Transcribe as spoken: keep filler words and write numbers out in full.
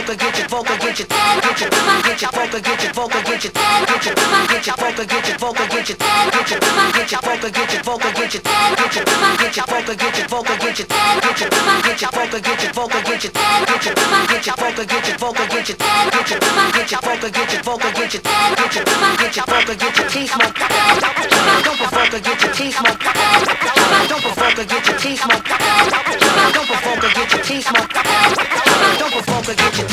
vocal, get your vocal, get your get your get your vocal, get your vocal, get your get your get your vocal, get your vocal, get your get your get your vocal, get your vocal, get your get your get your vocal, get your vocal, get your get your get your vocal, get your vocal, get your get your get your vocal, get your vocal, get your get your get your vocal, get your vocal, get your get your get your vocal, get your teeth smoke. Don't provoke her, get your teeth smoke. Don't provoke her, get your teeth smoke. Don't provoke her, get your teeth smoke. Don't provoke her, get your